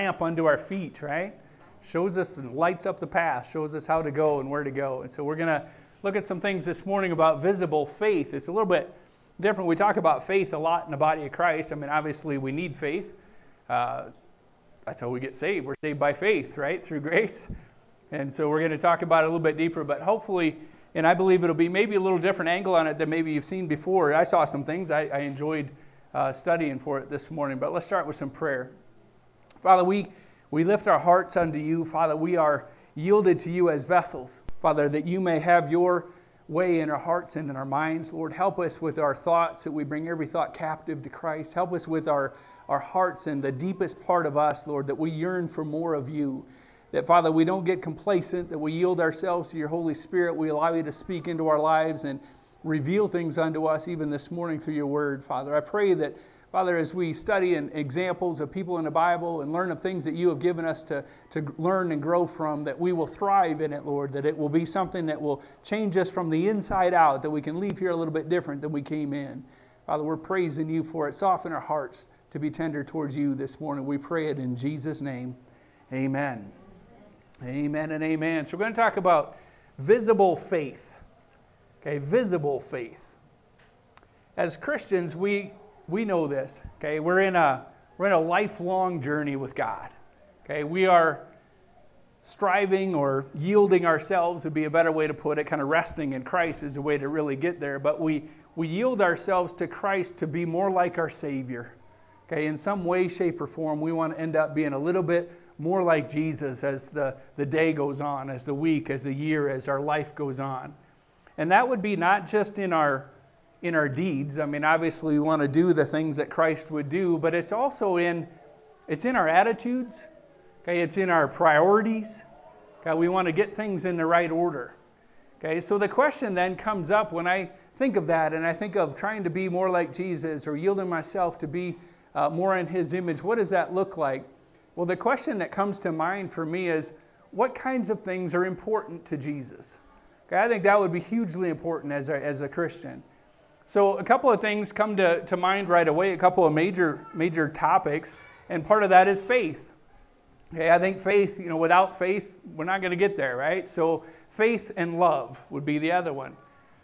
lamp unto our feet, right? Shows us and lights up the path, shows us how to go and where to go. And so we're going to look at some things this morning about visible faith. It's a little bit different. We talk about faith a lot in the body of Christ. I mean, obviously we need faith. That's how we get saved. We're saved by faith, right? Through grace. And so we're going to talk about it a little bit deeper, but hopefully, and I believe it'll be maybe a little different angle on it than maybe you've seen before. I saw some things. I enjoyed studying for it this morning, but let's start with some prayer. Father, we lift our hearts unto you. Father, we are yielded to you as vessels. Father, that you may have your way in our hearts and in our minds. Lord, help us with our thoughts, that we bring every thought captive to Christ. Help us with our hearts and the deepest part of us, Lord, that we yearn for more of you. That, Father, we don't get complacent, that we yield ourselves to your Holy Spirit. We allow you to speak into our lives and reveal things unto us even this morning through your word, Father. I pray that, Father, as we study examples of people in the Bible and learn of things that you have given us to learn and grow from, that we will thrive in it, Lord, that it will be something that will change us from the inside out, that we can leave here a little bit different than we came in. Father, we're praising you for it. Soften our hearts to be tender towards you this morning. We pray it in Jesus' name. Amen. Amen and amen. So we're going to talk about visible faith. Okay, visible faith. As Christians, we know this. Okay, we're in a lifelong journey with God. Okay, we are striving or yielding ourselves would be a better way to put it. Kind of resting in Christ is a way to really get there. But we yield ourselves to Christ to be more like our Savior. Okay, in some way, shape, or form, we want to end up being a little bit more like Jesus as the day goes on, as the week, as the year, as our life goes on. And that would be not just in our deeds. I mean, obviously we want to do the things that Christ would do, but it's also in our attitudes. Okay, it's in our priorities. Okay, we want to get things in the right order. Okay, so the question then comes up when I think of that, and I think of trying to be more like Jesus or yielding myself to be more in his image. What does that look like? Well, the question that comes to mind for me is, what kinds of things are important to Jesus? Okay, I think that would be hugely important as a Christian. So a couple of things come to mind right away, a couple of major topics, and part of that is faith. Okay, I think faith, without faith, we're not going to get there, right? So faith and love would be the other one.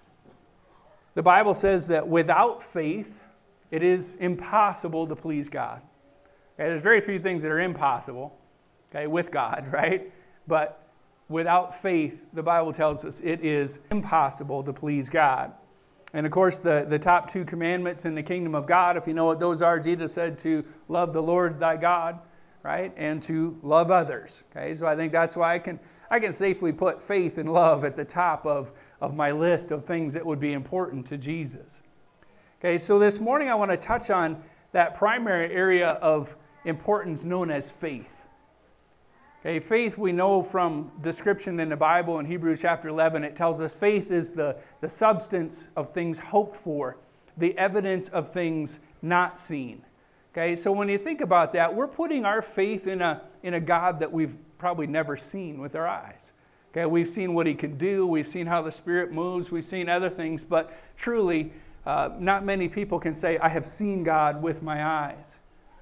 The Bible says that without faith, it is impossible to please God. Okay, there's very few things that are impossible, okay, with God, right? But without faith, the Bible tells us it is impossible to please God. And of course, the top two commandments in the kingdom of God, if you know what those are, Jesus said to love the Lord thy God, right? And to love others. Okay, so I think that's why I can safely put faith and love at the top of my list of things that would be important to Jesus. Okay, so this morning I want to touch on that primary area of importance known as faith. Okay, faith, we know from description in the Bible in Hebrews chapter 11, it tells us faith is the substance of things hoped for, the evidence of things not seen. Okay, so when you think about that, we're putting our faith in a God that we've probably never seen with our eyes. Okay, we've seen what he can do, we've seen how the Spirit moves, we've seen other things, but truly, not many people can say, I have seen God with my eyes.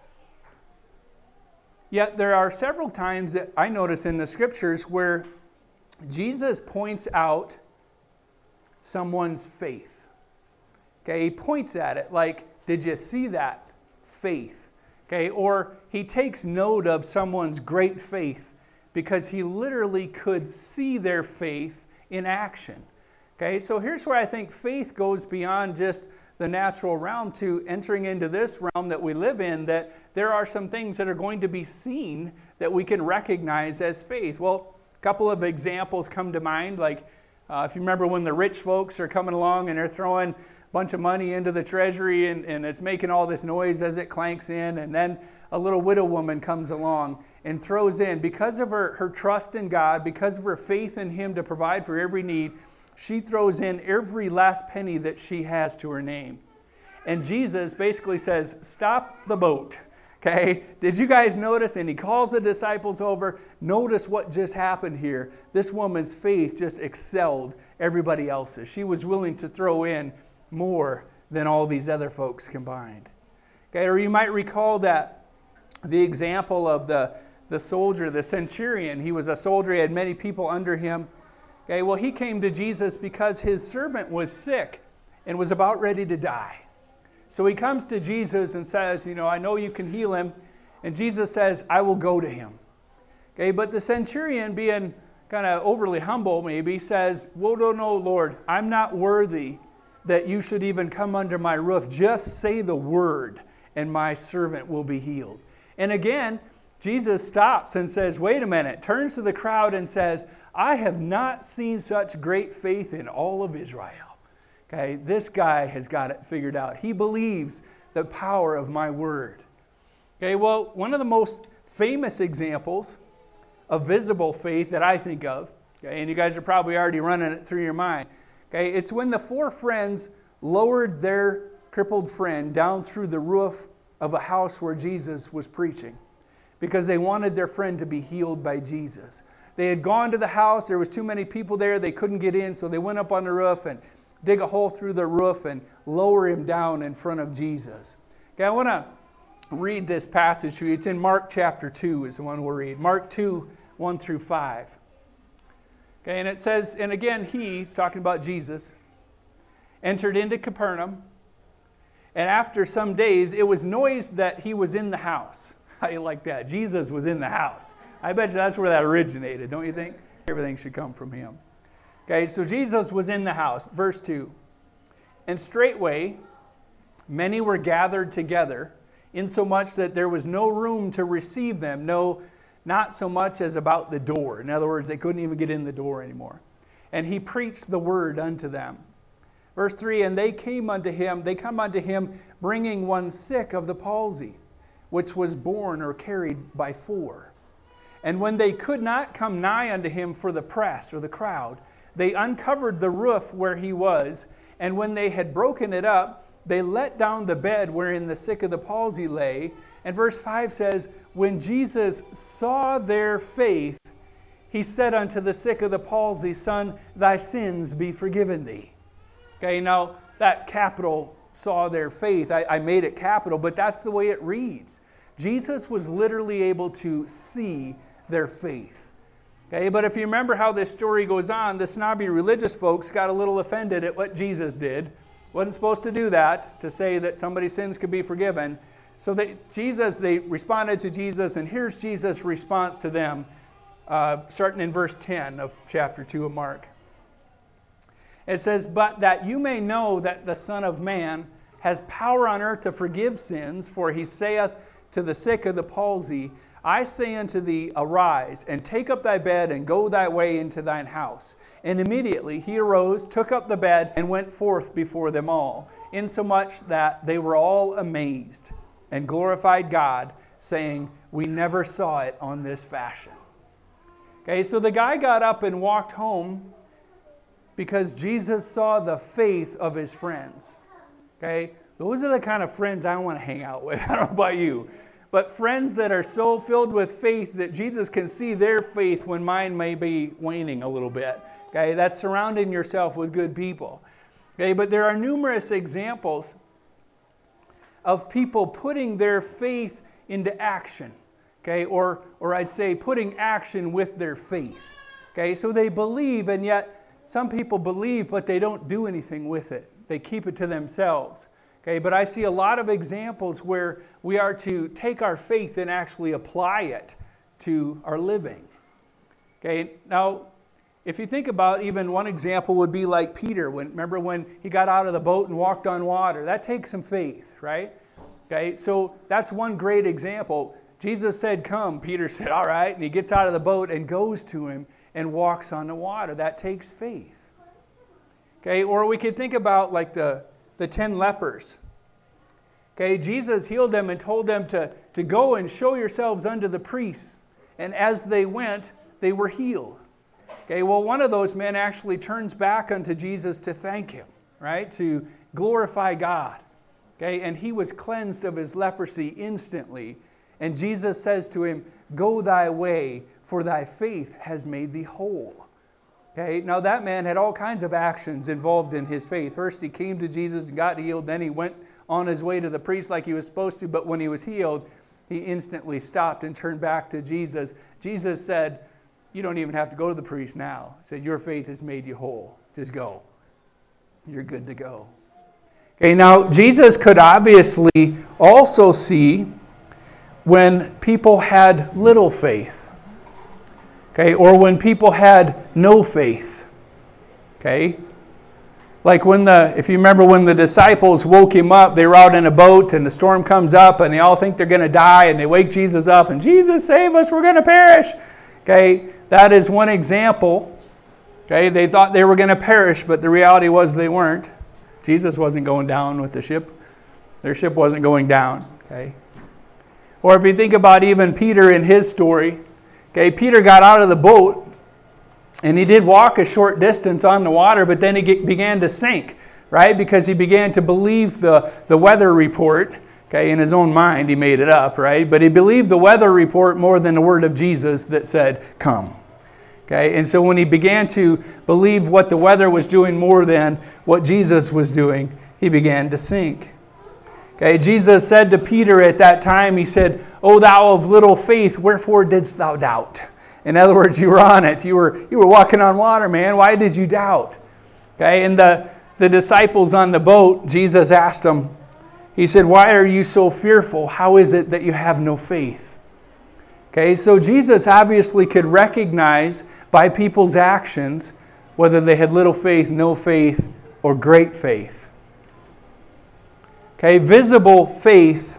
Yet there are several times that I notice in the scriptures where Jesus points out someone's faith. Okay, he points at it like, did you see that faith? Okay, or he takes note of someone's great faith because he literally could see their faith in action. Okay, so here's where I think faith goes beyond just the natural realm to entering into this realm that we live in, that there are some things that are going to be seen that we can recognize as faith. Well, a couple of examples come to mind, like if you remember when the rich folks are coming along and they're throwing a bunch of money into the treasury and it's making all this noise as it clanks in, and then a little widow woman comes along and throws in, because of her trust in God, because of her faith in him to provide for every need, she throws in every last penny that she has to her name. And Jesus basically says, stop the boat. Okay, did you guys notice? And he calls the disciples over. Notice what just happened here. This woman's faith just excelled everybody else's. She was willing to throw in more than all these other folks combined. Okay, or you might recall that the example of the the soldier, the centurion. He was a soldier. He had many people under him. Okay, well, he came to Jesus because his servant was sick and was about ready to die. So he comes to Jesus and says, I know you can heal him. And Jesus says, I will go to him. Okay, but the centurion, being kind of overly humble maybe, says, well, no, Lord, I'm not worthy that you should even come under my roof. Just say the word and my servant will be healed. And again, Jesus stops and says, wait a minute, turns to the crowd and says, I have not seen such great faith in all of Israel. Okay, this guy has got it figured out. He believes the power of my word. Okay, well, one of the most famous examples of visible faith that I think of, okay, and you guys are probably already running it through your mind, okay, it's when the 4 friends lowered their crippled friend down through the roof of a house where Jesus was preaching because they wanted their friend to be healed by Jesus. They had gone to the house. There was too many people there. They couldn't get in, so they went up on the roof and dig a hole through the roof and lower him down in front of Jesus. Okay, I want to read this passage to you. It's in Mark chapter 2 is the one we'll read. Mark 2, 1 through 5. Okay, and it says, and again, he's talking about Jesus, entered into Capernaum, and after some days, it was noised that he was in the house. How do you like that? Jesus was in the house. I bet you that's where that originated, don't you think? Everything should come from him. Okay, so Jesus was in the house. Verse 2. And straightway, many were gathered together, insomuch that there was no room to receive them, no, not so much as about the door. In other words, they couldn't even get in the door anymore. And he preached the word unto them. Verse 3, and they come unto him, bringing one sick of the palsy, which was borne or carried by 4. And when they could not come nigh unto him for the press or the crowd, they uncovered the roof where he was, and when they had broken it up, they let down the bed wherein the sick of the palsy lay. And verse 5 says, when Jesus saw their faith, he said unto the sick of the palsy, Son, thy sins be forgiven thee. Okay, now that capital saw their faith, I made it capital, but that's the way it reads. Jesus was literally able to see their faith. Okay, but if you remember how this story goes on, the snobby religious folks got a little offended at what Jesus did. Wasn't supposed to do that, to say that somebody's sins could be forgiven. So they responded to Jesus, and here's Jesus' response to them, starting in verse 10 of chapter 2 of Mark. It says, but that you may know that the Son of Man has power on earth to forgive sins, for he saith to the sick of the palsy, I say unto thee, arise, and take up thy bed, and go thy way into thine house. And immediately he arose, took up the bed, and went forth before them all, insomuch that they were all amazed, and glorified God, saying, we never saw it on this fashion. Okay, so the guy got up and walked home because Jesus saw the faith of his friends. Okay, those are the kind of friends I want to hang out with. I don't know about you. But friends that are so filled with faith that Jesus can see their faith when mine may be waning a little bit. Okay, that's surrounding yourself with good people. Okay, but there are numerous examples of people putting their faith into action. Okay, or I'd say putting action with their faith. Okay, so they believe, and yet some people believe, but they don't do anything with it. They keep it to themselves. Okay, but I see a lot of examples where we are to take our faith and actually apply it to our living. Okay, now, if you think about even one example would be like Peter. Remember when he got out of the boat and walked on water? That takes some faith, right? Okay, so that's one great example. Jesus said, come. Peter said, all right. And he gets out of the boat and goes to him and walks on the water. That takes faith. Okay, or we could think about like the 10 lepers. Okay, Jesus healed them and told them to go and show yourselves unto the priests. And as they went, they were healed. Okay, well, one of those men actually turns back unto Jesus to thank him, right? To glorify God. Okay, and he was cleansed of his leprosy instantly. And Jesus says to him, go thy way, for thy faith has made thee whole. Okay, now that man had all kinds of actions involved in his faith. First, he came to Jesus and got healed. Then he went on his way to the priest like he was supposed to. But when he was healed, he instantly stopped and turned back to Jesus. Jesus said, you don't even have to go to the priest now. He said, your faith has made you whole. Just go. You're good to go. Okay, now Jesus could obviously also see when people had little faith. Okay, or when people had no faith. Okay? Like if you remember when the disciples woke him up, they were out in a boat and the storm comes up and they all think they're going to die and they wake Jesus up and Jesus, save us, we're going to perish. Okay, that is one example. Okay, they thought they were going to perish, but the reality was they weren't. Jesus wasn't going down with the ship. Their ship wasn't going down. Okay. Or if you think about even Peter in his story, okay, Peter got out of the boat and he did walk a short distance on the water, but then he began to sink, right? Because he began to believe the weather report. Okay, in his own mind, he made it up, right? But he believed the weather report more than the word of Jesus that said, come. Okay, and so when he began to believe what the weather was doing more than what Jesus was doing, he began to sink. Okay, Jesus said to Peter at that time, he said, O thou of little faith, wherefore didst thou doubt? In other words, you were on it. You were walking on water, man. Why did you doubt? Okay, and the disciples on the boat, Jesus asked them, he said, why are you so fearful? How is it that you have no faith? Okay, so Jesus obviously could recognize by people's actions whether they had little faith, no faith, or great faith. Okay, visible faith,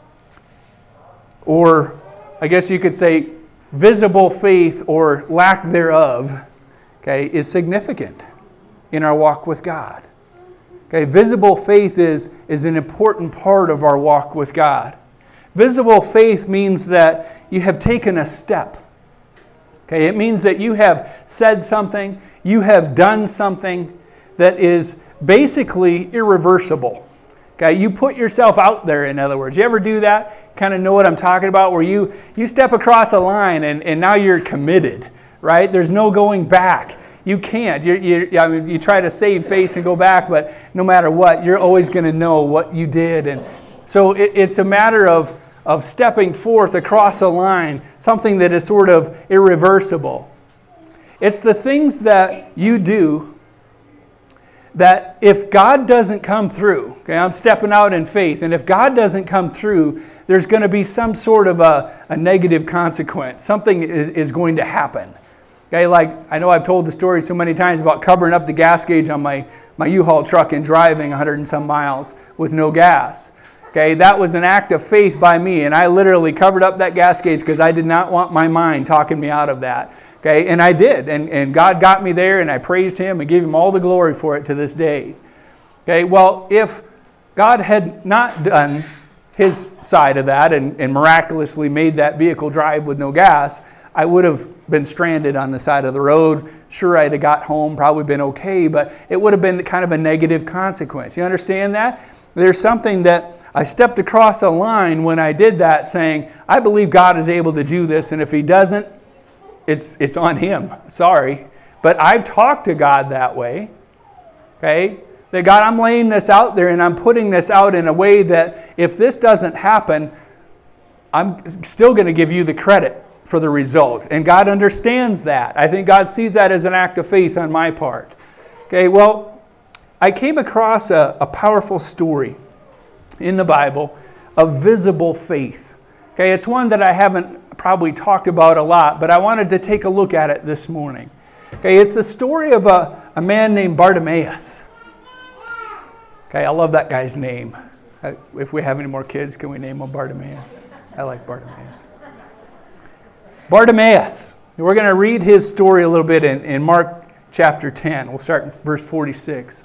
or I guess you could say visible faith or lack thereof, okay, is significant in our walk with God. Okay, visible faith is an important part of our walk with God. Visible faith means that you have taken a step. Okay, it means that you have said something, you have done something that is basically irreversible. Okay, you put yourself out there, in other words. You ever do that? Kind of know what I'm talking about, where you step across a line and now you're committed, right? There's no going back. You can't. You try to save face and go back, but no matter what, you're always going to know what you did. And so it's a matter of stepping forth across a line, something that is sort of irreversible. It's the things that you do that if God doesn't come through, okay, I'm stepping out in faith, and if God doesn't come through, there's going to be some sort of a negative consequence. Something is going to happen. Okay, like I know I've told the story so many times about covering up the gas gauge on my U-Haul truck and driving 100 and some miles with no gas. Okay, that was an act of faith by me, and I literally covered up that gas gauge because I did not want my mind talking me out of that. Okay, and I did, and God got me there, and I praised Him and gave Him all the glory for it to this day. Okay, well, if God had not done His side of that and miraculously made that vehicle drive with no gas, I would have been stranded on the side of the road. Sure, I'd have got home, probably been okay, but it would have been kind of a negative consequence. You understand that? There's something that I stepped across a line when I did that, saying, I believe God is able to do this, and if He doesn't, it's on Him. Sorry. But I've talked to God that way. Okay? That God, I'm laying this out there, and I'm putting this out in a way that if this doesn't happen, I'm still going to give you the credit for the result. And God understands that. I think God sees that as an act of faith on my part. Okay, well, I came across a powerful story in the Bible of visible faith. Okay, it's one that I haven't probably talked about a lot, but I wanted to take a look at it this morning. Okay, it's a story of a man named Bartimaeus. Okay, I love that guy's name. If we have any more kids, can we name him Bartimaeus? I like Bartimaeus. Bartimaeus. We're going to read his story a little bit in Mark chapter 10. We'll start in verse 46.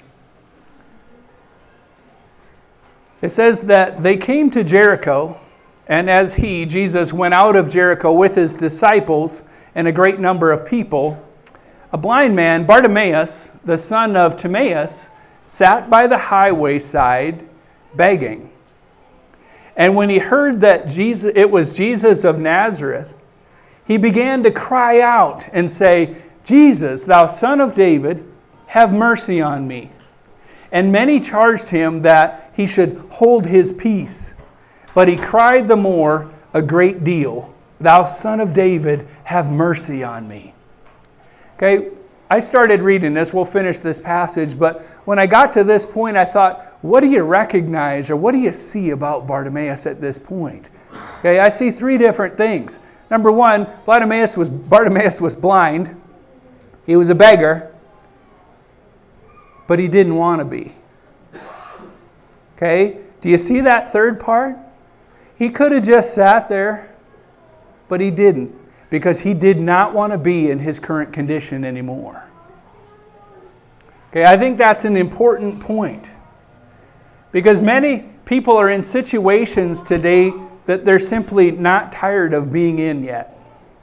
It says that they came to Jericho, and as he, Jesus, went out of Jericho with his disciples and a great number of people, a blind man, Bartimaeus, the son of Timaeus, sat by the highway side begging. And when he heard that it was Jesus of Nazareth, he began to cry out and say, Jesus, thou son of David, have mercy on me. And many charged him that he should hold his peace. But he cried the more, a great deal. Thou Son of David, have mercy on me. Okay, I started reading this. We'll finish this passage. But when I got to this point, I thought, what do you recognize or what do you see about Bartimaeus at this point? Okay, I see three different things. Number one, Bartimaeus was blind. He was a beggar, but he didn't want to be. Okay, do you see that third part? He could have just sat there, but he didn't, because he did not want to be in his current condition anymore. Okay, I think that's an important point, because many people are in situations today that they're simply not tired of being in yet.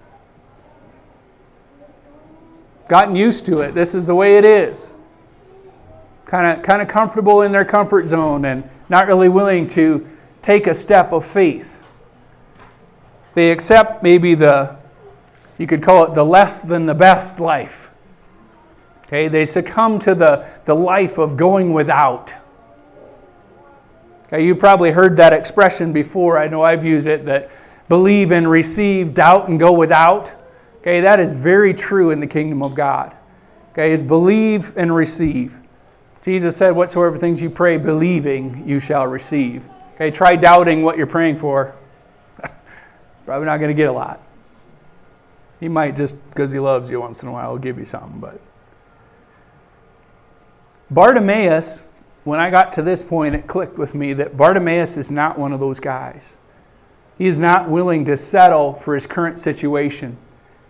Gotten used to it. This is the way it is. Kind of comfortable in their comfort zone and not really willing to take a step of faith. They accept maybe you could call it the less than the best life. Okay, they succumb to the life of going without. Okay, you probably heard that expression before. I know I've used it, that believe and receive, doubt and go without. Okay, that is very true in the kingdom of God. Okay, it's believe and receive. Jesus said, whatsoever things you pray, believing, you shall receive. Okay, try doubting what you're praying for. Probably not going to get a lot. He might, just because he loves you once in a while, will give you something. But Bartimaeus, when I got to this point, it clicked with me that Bartimaeus is not one of those guys. He is not willing to settle for his current situation.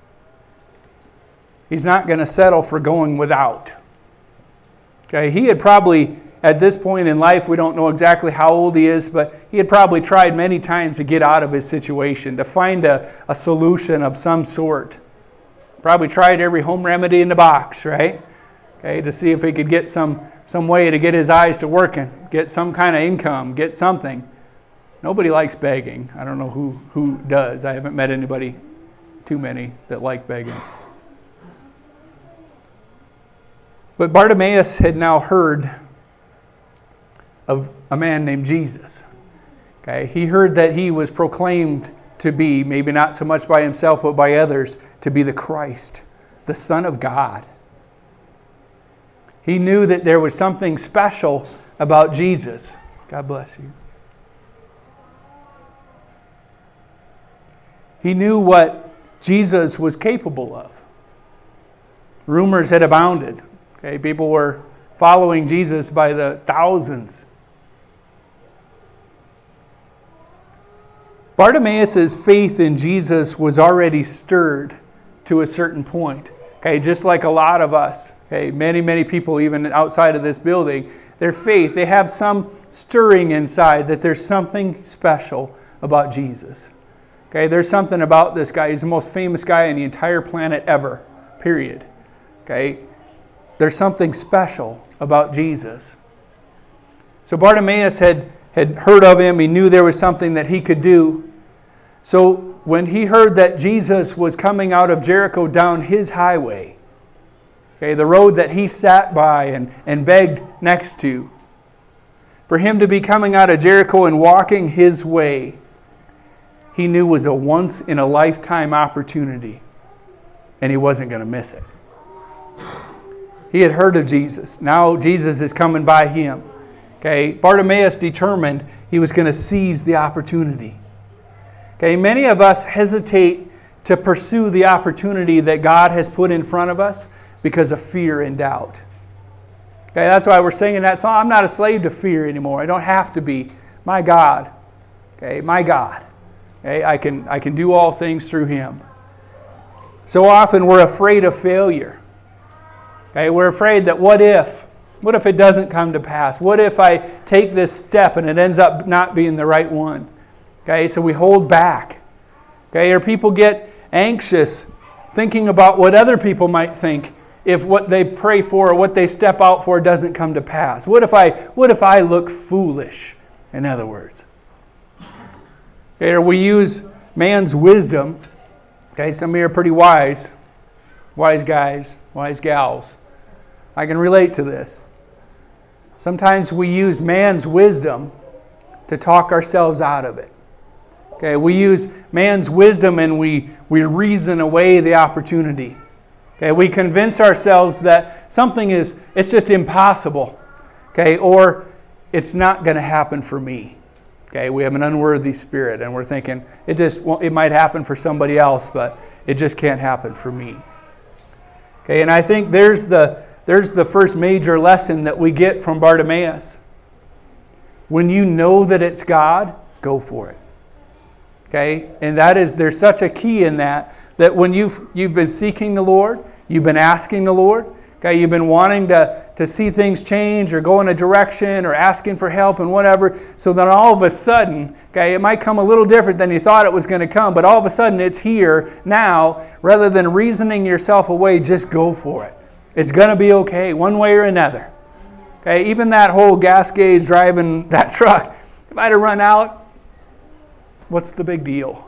He's not going to settle for going without. Okay, he had probably, at this point in life, we don't know exactly how old he is, but he had probably tried many times to get out of his situation, to find a solution of some sort. Probably tried every home remedy in the box, right? Okay, to see if he could get some way to get his eyes to working, get some kind of income, get something. Nobody likes begging. I don't know who does. I haven't met too many that like begging. But Bartimaeus had now heard of a man named Jesus. Okay, he heard that he was proclaimed to be, maybe not so much by himself, but by others, to be the Christ, the Son of God. He knew that there was something special about Jesus. God bless you. He knew what Jesus was capable of. Rumors had abounded. Okay, people were following Jesus by the thousands. Bartimaeus' faith in Jesus was already stirred to a certain point. Okay, just like a lot of us. Okay, many people even outside of this building, their faith, they have some stirring inside that there's something special about Jesus. Okay, there's something about this guy. He's the most famous guy on the entire planet ever. Period. Okay, there's something special about Jesus. So Bartimaeus had heard of him. He knew there was something that he could do. So when he heard that Jesus was coming out of Jericho down his highway, okay, the road that he sat by and begged next to, for him to be coming out of Jericho and walking his way, he knew was a once-in-a-lifetime opportunity, and he wasn't going to miss it. He had heard of Jesus. Now Jesus is coming by him. Okay, Bartimaeus determined he was going to seize the opportunity. Okay, many of us hesitate to pursue the opportunity that God has put in front of us because of fear and doubt. Okay, that's why we're singing that song. I'm not a slave to fear anymore. I don't have to be. My God. Okay, my God. Okay, I can do all things through Him. So often we're afraid of failure. Okay, we're afraid that what if it doesn't come to pass? What if I take this step and it ends up not being the right one? Okay, so we hold back. Okay, or people get anxious thinking about what other people might think if what they pray for or what they step out for doesn't come to pass. What if I look foolish, in other words? Okay, or we use man's wisdom. Okay, some of you are pretty wise guys, wise gals. I can relate to this. Sometimes we use man's wisdom to talk ourselves out of it. Okay, we use man's wisdom and we reason away the opportunity. Okay, we convince ourselves that something it's just impossible. Okay, or it's not going to happen for me. Okay, we have an unworthy spirit and we're thinking it might happen for somebody else, but it just can't happen for me. Okay, and I think there's the first major lesson that we get from Bartimaeus. When you know that it's God, go for it. Okay, and there's such a key in that when you've been seeking the Lord, you've been asking the Lord, okay, you've been wanting to see things change or go in a direction or asking for help and whatever, so then all of a sudden, okay, it might come a little different than you thought it was going to come, but all of a sudden it's here now. Rather than reasoning yourself away, just go for it. It's going to be okay, one way or another. Okay, even that whole gas gauge driving that truck, if I'd have run out, what's the big deal?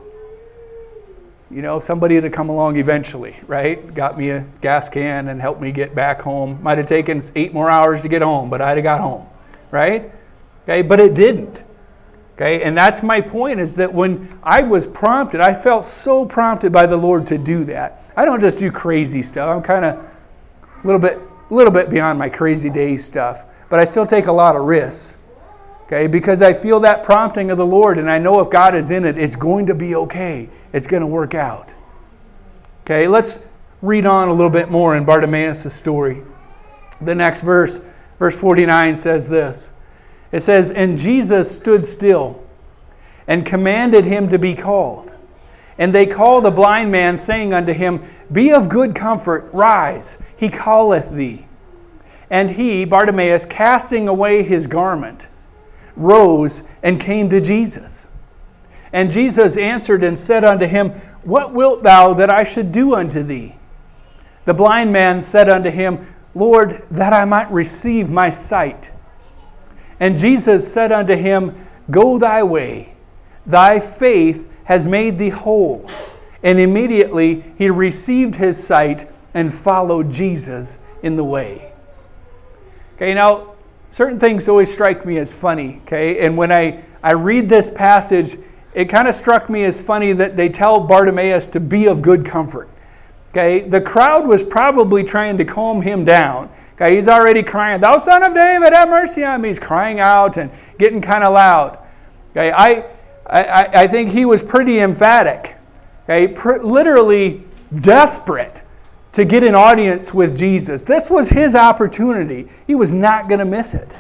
You know, somebody had to come along eventually, right? Got me a gas can and helped me get back home. Might have taken 8 more hours to get home, but I'd have got home, right? Okay, but it didn't. Okay, and that's my point, is that when I was prompted, I felt so prompted by the Lord to do that. I don't just do crazy stuff. I'm kind of a little bit beyond my crazy day stuff, but I still take a lot of risks. Okay, because I feel that prompting of the Lord, and I know if God is in it, it's going to be okay. It's going to work out. Okay, let's read on a little bit more in Bartimaeus' story. The next verse 49 says this. It says, "And Jesus stood still and commanded him to be called. And they called the blind man, saying unto him, Be of good comfort, rise, he calleth thee. And he, Bartimaeus, casting away his garment, rose and came to Jesus. And Jesus answered and said unto him, What wilt thou that I should do unto thee? The blind man said unto him, Lord, that I might receive my sight. And Jesus said unto him, Go thy way, thy faith has made thee whole. And immediately he received his sight and followed Jesus in the way." Okay, now, certain things always strike me as funny, okay? And when I read this passage, it kind of struck me as funny that they tell Bartimaeus to be of good comfort. Okay, the crowd was probably trying to calm him down. Okay, he's already crying, "Thou son of David, have mercy on me." He's crying out and getting kind of loud. Okay, I think he was pretty emphatic. Okay, literally desperate to get an audience with Jesus. This was his opportunity. He was not going to miss it.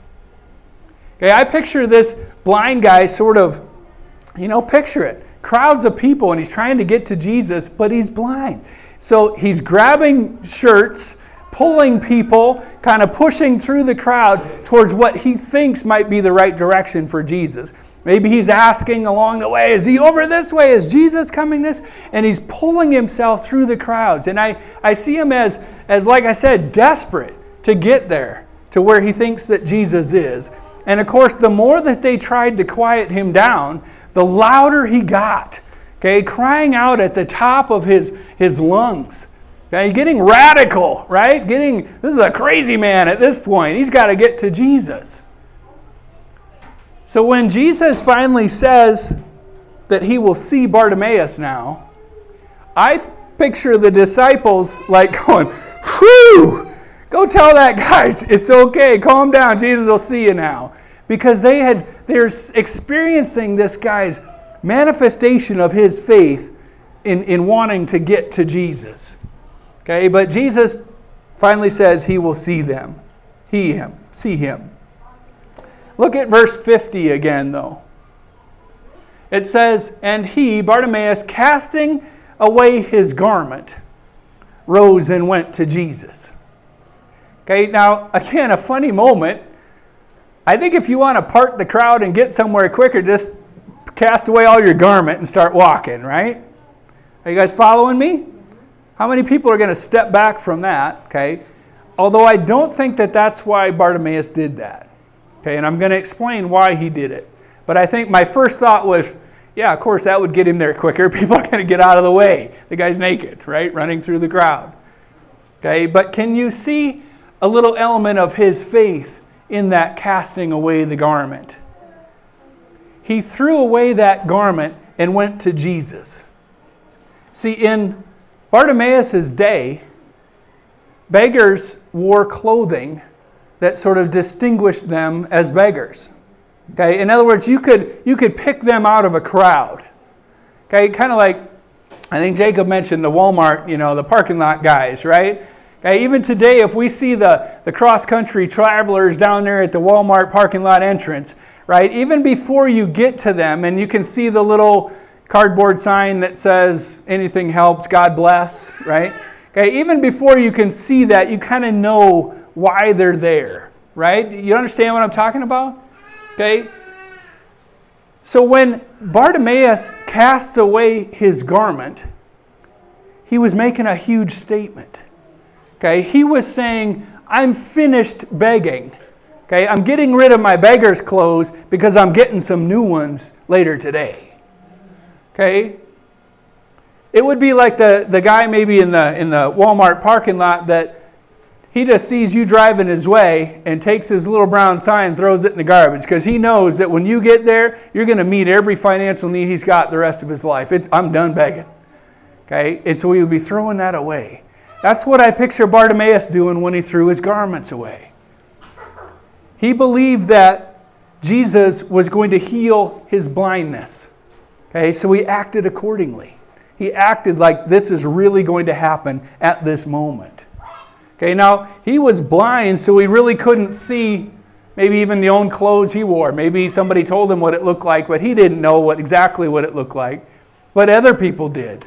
Okay, I picture this blind guy sort of, picture it. Crowds of people, and he's trying to get to Jesus, but he's blind. So he's grabbing shirts, pulling people, kind of pushing through the crowd towards what he thinks might be the right direction for Jesus. Maybe he's asking along the way, is he over this way? Is Jesus coming this? And he's pulling himself through the crowds. And I see him as, like I said, desperate to get there to where he thinks that Jesus is. And of course, the more that they tried to quiet him down, the louder he got. Okay, crying out at the top of his lungs. Okay, getting radical, right? This is a crazy man at this point. He's got to get to Jesus. So when Jesus finally says that he will see Bartimaeus now, I picture the disciples like going, "Whew! Go tell that guy it's okay. Calm down. Jesus will see you now." Because they're experiencing this guy's manifestation of his faith in wanting to get to Jesus. Okay, but Jesus finally says he will see them. See him. Look at verse 50 again, though. It says, "And he, Bartimaeus, casting away his garment, rose and went to Jesus." Okay, now, again, a funny moment. I think if you want to part the crowd and get somewhere quicker, just cast away all your garment and start walking, right? Are you guys following me? How many people are going to step back from that, okay? Although I don't think that that's why Bartimaeus did that. Okay, and I'm going to explain why he did it. But I think my first thought was, yeah, of course, that would get him there quicker. People are going to get out of the way. The guy's naked, right? Running through the crowd. Okay, but can you see a little element of his faith in that casting away the garment? He threw away that garment and went to Jesus. See, in Bartimaeus' day, beggars wore clothing that sort of distinguished them as beggars. Okay, in other words, you could pick them out of a crowd. Okay, kind of like, I think Jacob mentioned the Walmart, the parking lot guys, right? Okay, even today, if we see the cross-country travelers down there at the Walmart parking lot entrance, right? Even before you get to them, and you can see the little cardboard sign that says, anything helps, God bless, right? Okay, even before you can see that, you kind of know why they're there, right? You understand what I'm talking about? Okay? So when Bartimaeus casts away his garment, he was making a huge statement. Okay? He was saying, I'm finished begging. Okay? I'm getting rid of my beggar's clothes because I'm getting some new ones later today. Okay? It would be like the guy maybe in the Walmart parking lot that he just sees you driving his way and takes his little brown sign and throws it in the garbage because he knows that when you get there, you're going to meet every financial need he's got the rest of his life. I'm done begging. Okay? And so he would be throwing that away. That's what I picture Bartimaeus doing when he threw his garments away. He believed that Jesus was going to heal his blindness. Okay? So he acted accordingly. He acted like this is really going to happen at this moment. Okay, now he was blind, so he really couldn't see maybe even the own clothes he wore. Maybe somebody told him what it looked like, but he didn't know exactly what it looked like. But other people did.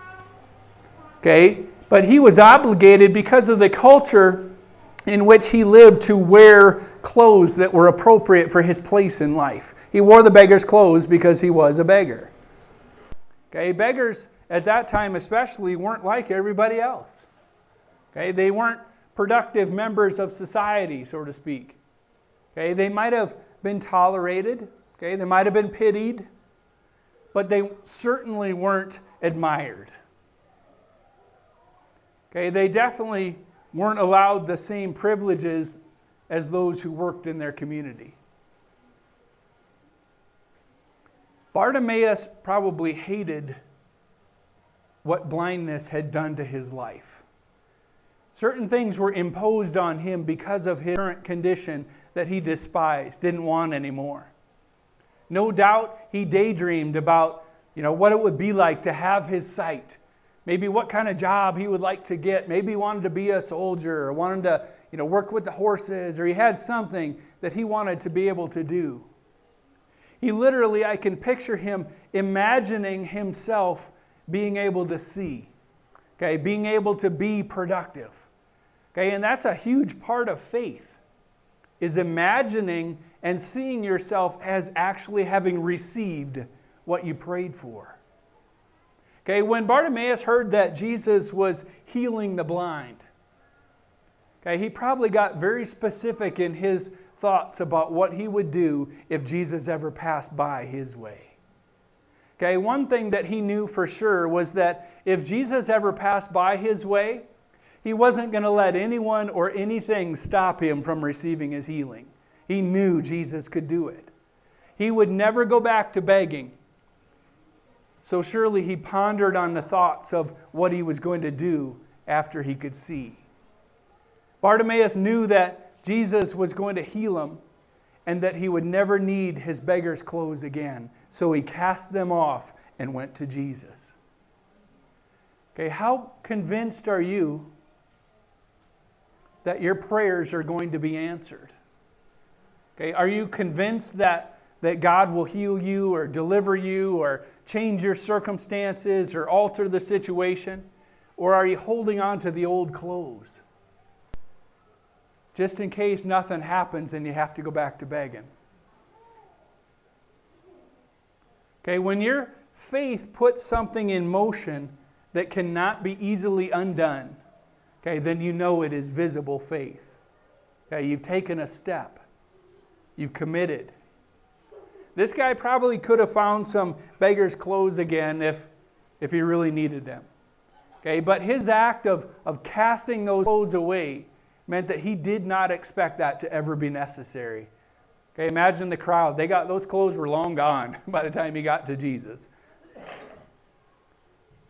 Okay, but he was obligated because of the culture in which he lived to wear clothes that were appropriate for his place in life. He wore the beggar's clothes because he was a beggar. Okay, beggars at that time especially weren't like everybody else. Okay, they weren't productive members of society, so to speak. Okay, they might have been tolerated. Okay, they might have been pitied, but they certainly weren't admired. Okay, they definitely weren't allowed the same privileges as those who worked in their community. Bartimaeus probably hated what blindness had done to his life. Certain things were imposed on him because of his current condition that he despised, didn't want anymore. No doubt he daydreamed about, what it would be like to have his sight. Maybe what kind of job he would like to get. Maybe he wanted to be a soldier or wanted to, work with the horses, or he had something that he wanted to be able to do. He literally, I can picture him imagining himself being able to see. Okay, being able to be productive. Okay, and that's a huge part of faith, is imagining and seeing yourself as actually having received what you prayed for. Okay, when Bartimaeus heard that Jesus was healing the blind, okay, he probably got very specific in his thoughts about what he would do if Jesus ever passed by his way. Okay, one thing that he knew for sure was that if Jesus ever passed by his way, he wasn't going to let anyone or anything stop him from receiving his healing. He knew Jesus could do it. He would never go back to begging. So surely he pondered on the thoughts of what he was going to do after he could see. Bartimaeus knew that Jesus was going to heal him and that he would never need his beggar's clothes again. So he cast them off and went to Jesus. Okay, how convinced are you that your prayers are going to be answered? Okay, are you convinced that God will heal you or deliver you or change your circumstances or alter the situation? Or are you holding on to the old clothes? Just in case nothing happens and you have to go back to begging. Okay, when your faith puts something in motion that cannot be easily undone, okay, then you know it is visible faith. Okay, you've taken a step. You've committed. This guy probably could have found some beggar's clothes again if he really needed them. Okay, but his act of casting those clothes away meant that he did not expect that to ever be necessary. Okay, imagine the crowd. Those clothes were long gone by the time he got to Jesus.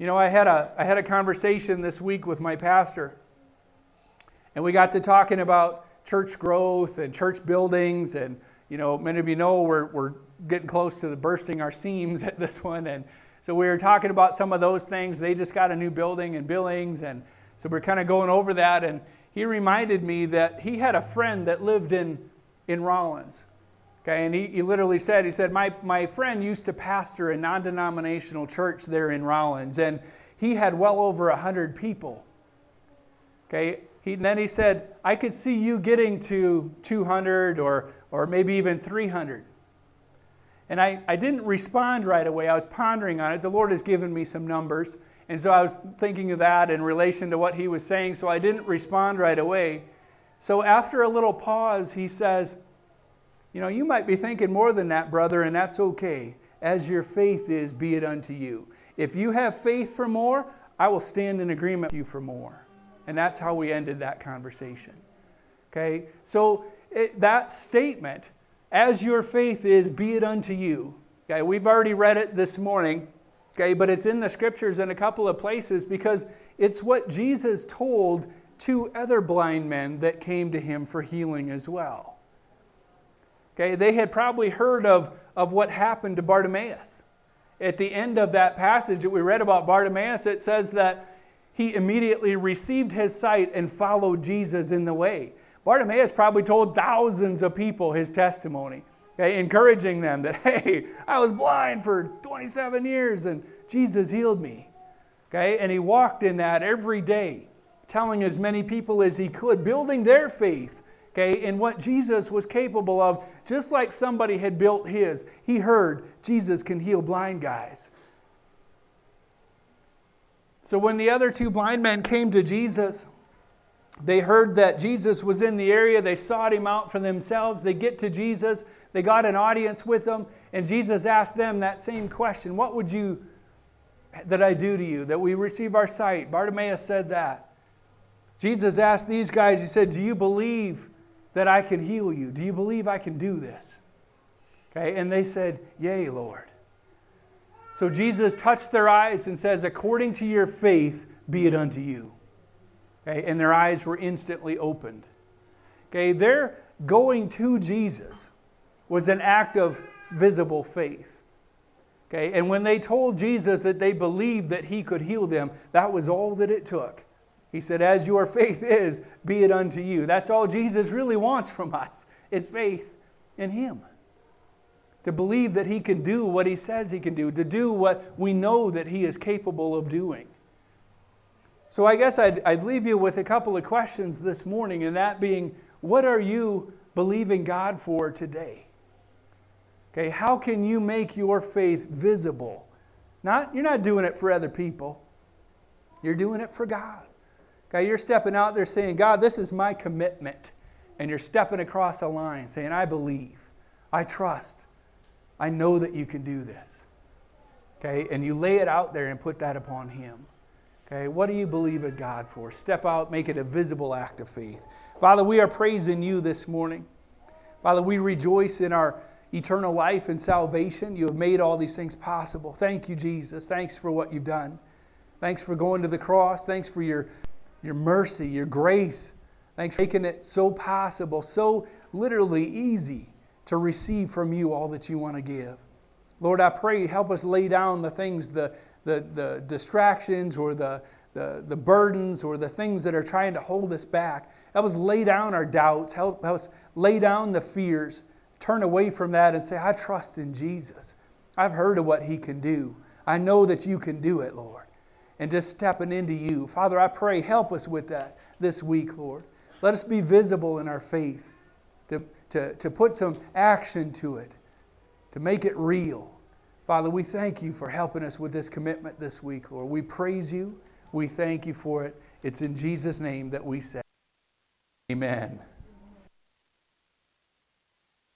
You know, I had a conversation this week with my pastor, and we got to talking about church growth and church buildings, and you know, many of you know we're getting close to bursting our seams at this one, and so we were talking about some of those things. They just got a new building in Billings, and so we're kind of going over that, and he reminded me that he had a friend that lived in Rollins. Okay, and he literally said, my friend used to pastor a non-denominational church there in Rollins, and he had well over 100 people. Okay, then he said, I could see you getting to 200 or maybe even 300. And I didn't respond right away. I was pondering on it. The Lord has given me some numbers, and so I was thinking of that in relation to what he was saying, so I didn't respond right away. So after a little pause, he says, you know, you might be thinking more than that, brother, and that's okay. As your faith is, be it unto you. If you have faith for more, I will stand in agreement with you for more. And that's how we ended that conversation. Okay? So that statement, as your faith is, be it unto you. Okay? We've already read it this morning. Okay? But it's in the scriptures in a couple of places because it's what Jesus told two other blind men that came to him for healing as well. Okay, they had probably heard of what happened to Bartimaeus. At the end of that passage that we read about Bartimaeus, it says that he immediately received his sight and followed Jesus in the way. Bartimaeus probably told thousands of people his testimony, okay, encouraging them that, hey, I was blind for 27 years and Jesus healed me. Okay, and he walked in that every day, telling as many people as he could, building their faith. Okay, in what Jesus was capable of, just like somebody had built his. He heard Jesus can heal blind guys. So when the other two blind men came to Jesus, they heard that Jesus was in the area. They sought him out for themselves. They get to Jesus. They got an audience with him. And Jesus asked them that same question. What would you that I do to you, that we receive our sight? Bartimaeus said that. Jesus asked these guys, he said, do you believe that I can heal you? Do you believe I can do this? Okay, and they said, yea, Lord. So Jesus touched their eyes and says, according to your faith, be it unto you. Okay, and their eyes were instantly opened. Okay, their going to Jesus was an act of visible faith. Okay, and when they told Jesus that they believed that he could heal them, that was all that it took. He said, as your faith is, be it unto you. That's all Jesus really wants from us, is faith in him. To believe that he can do what he says he can do, to do what we know that he is capable of doing. So I guess I'd leave you with a couple of questions this morning, and that being, what are you believing God for today? Okay, how can you make your faith visible? You're not doing it for other people. You're doing it for God. Okay, you're stepping out there saying, God, this is my commitment. And you're stepping across a line saying, I believe, I trust, I know that you can do this. Okay, and you lay it out there and put that upon him. Okay, what do you believe in God for? Step out, make it a visible act of faith. Father, we are praising you this morning. Father, we rejoice in our eternal life and salvation. You have made all these things possible. Thank you, Jesus. Thanks for what you've done. Thanks for going to the cross. Thanks for your mercy, your grace. Thanks for making it so possible, so literally easy to receive from you all that you want to give. Lord, I pray, help us lay down the things, the distractions or the burdens or the things that are trying to hold us back. Help us lay down our doubts. Help us lay down the fears. Turn away from that and say, I trust in Jesus. I've heard of what he can do. I know that you can do it, Lord. And just stepping into you. Father, I pray, help us with that this week, Lord. Let us be visible in our faith, to put some action to it, to make it real. Father, we thank you for helping us with this commitment this week, Lord. We praise you. We thank you for it. It's in Jesus' name that we say, amen.